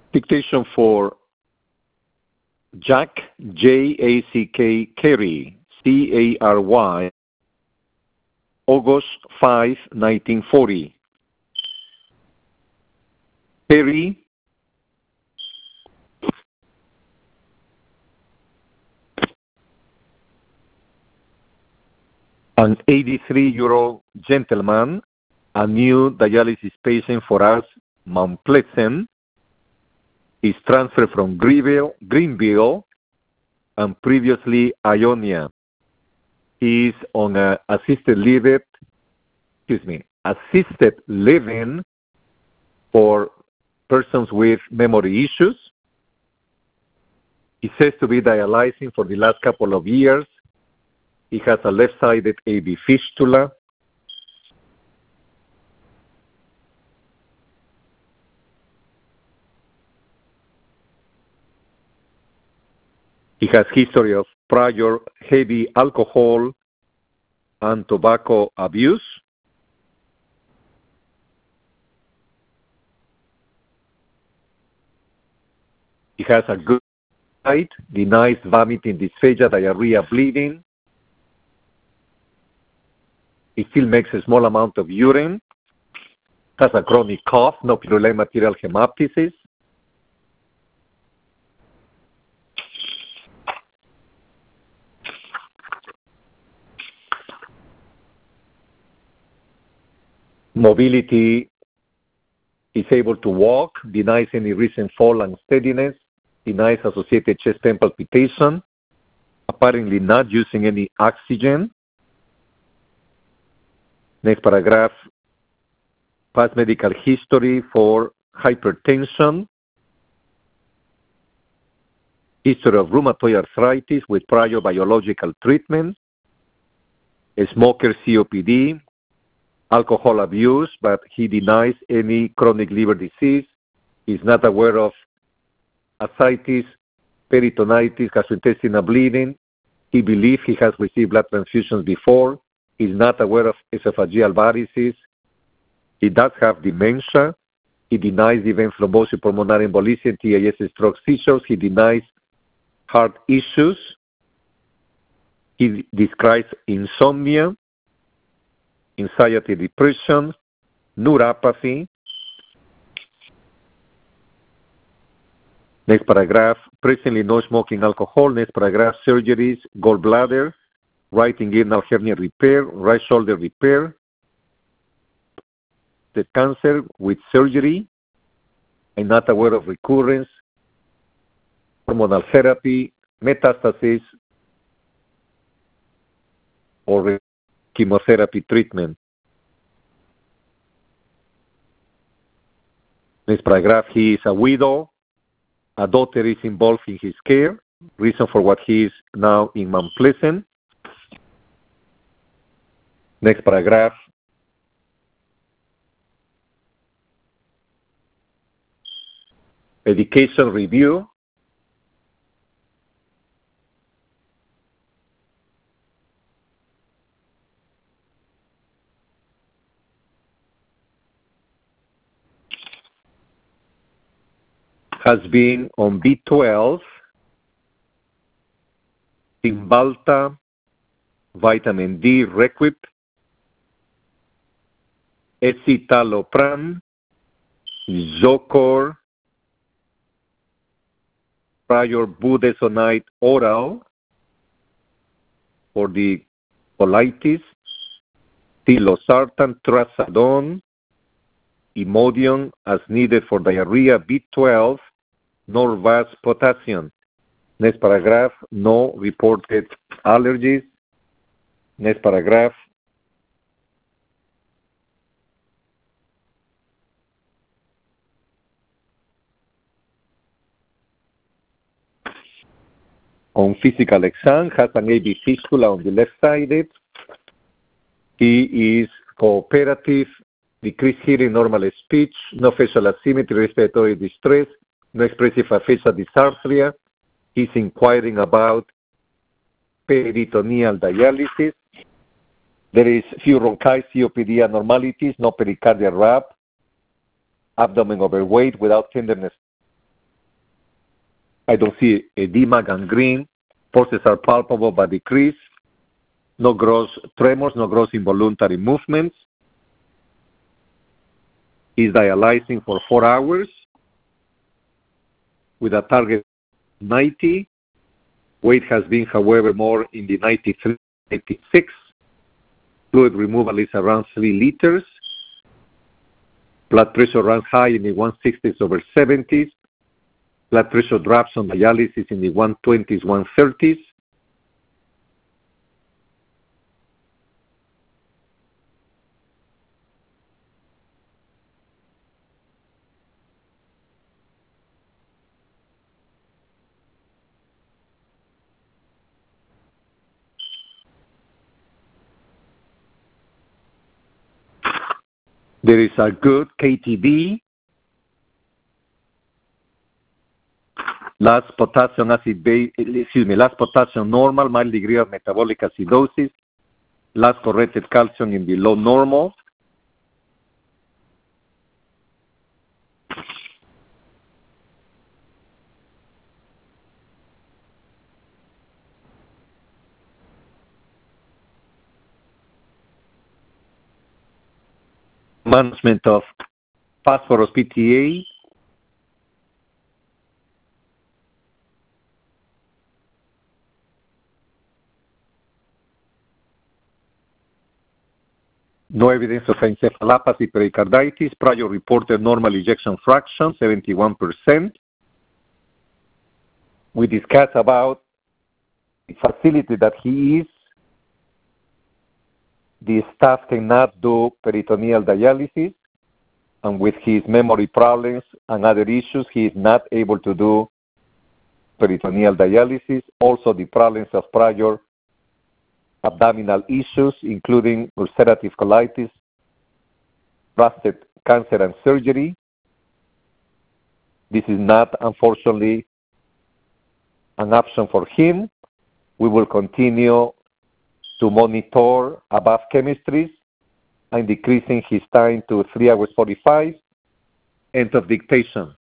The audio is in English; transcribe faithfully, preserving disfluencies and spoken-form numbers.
Dictation for Jack, J A C K, Cary, C A R Y, August fifth, nineteen forty. Cary, an eighty-three-year-old gentleman, a new dialysis patient for us, Mount Pleasant, is transferred from Greenville, Greenville and previously Ionia. He is on a assisted living, excuse me, assisted living for persons with memory issues. He says to be dialyzing for the last couple of years. He has a left-sided A V fistula. He has history of prior heavy alcohol and tobacco abuse. He has a good diet, denies vomiting, dysphagia, diarrhea, bleeding. He still makes a small amount of urine. Has a chronic cough, no purulent material hemoptysis. Mobility, is able to walk, denies any recent fall and steadiness, denies associated chest pain palpitation, apparently not using any oxygen. Next paragraph, past medical history for hypertension, history of rheumatoid arthritis with prior biological treatment, a smoker C O P D, alcohol abuse, but he denies any chronic liver disease. He's not aware of ascites, peritonitis, gastrointestinal bleeding. He believes he has received blood transfusions before. He's not aware of esophageal varices. He does have dementia. He denies the event thrombosis, pulmonary embolism, T I A, stroke, seizures. He denies heart issues. He describes insomnia, anxiety, depression, neuropathy. Next paragraph, presently no smoking alcohol. Next paragraph, surgeries, gallbladder, right inguinal hernia repair, right shoulder repair, the cancer with surgery. I'm not aware of recurrence, hormonal therapy, metastasis, or chemotherapy treatment. Next paragraph, he is a widow. A daughter is involved in his care. Reason for what he is now in Mount Pleasant. Next paragraph. Education review. Has been on B twelve, Cymbalta, vitamin D, Requip, escitalopram, Zocor, prior budesonide oral for the colitis, telosartan, trazodone, Imodium as needed for diarrhea, B twelve, Norvasc potassium. Next paragraph, no reported allergies. Next paragraph. On physical exam, has an A V fistula on the left side. He is cooperative, decreased hearing, normal speech, no facial asymmetry, respiratory distress, no expressive aphasia, dysarthria. He's inquiring about peritoneal dialysis. There is few bronchi, C O P D abnormalities, no pericardial rap, abdomen overweight without tenderness I don't see edema, gangrene. Pulses are palpable but decreased. No gross tremors, no gross involuntary movements. He's dialyzing for four hours with a target ninety. Weight has been, however, more in the ninety-three, ninety-six. Fluid removal is around three liters. Blood pressure runs high in the one sixties over seventies. Blood pressure drops on dialysis in the one twenties, one thirties. There is a good K T B. Last potassium acid base, excuse me, last potassium normal, mild degree of metabolic acidosis. Last corrected calcium in below normal. Management of phosphorus P T A. No evidence of encephalopathy, pericarditis. Prior reported normal ejection fraction, seventy-one percent. We discussed about the facility that he is. The staff cannot do peritoneal dialysis, and with his memory problems and other issues, he is not able to do peritoneal dialysis. Also, the problems of prior abdominal issues, including ulcerative colitis, prostate cancer, and surgery. This is not, unfortunately, an option for him. We will continue to monitor above chemistries and decreasing his time to three hours forty-five. End of dictation.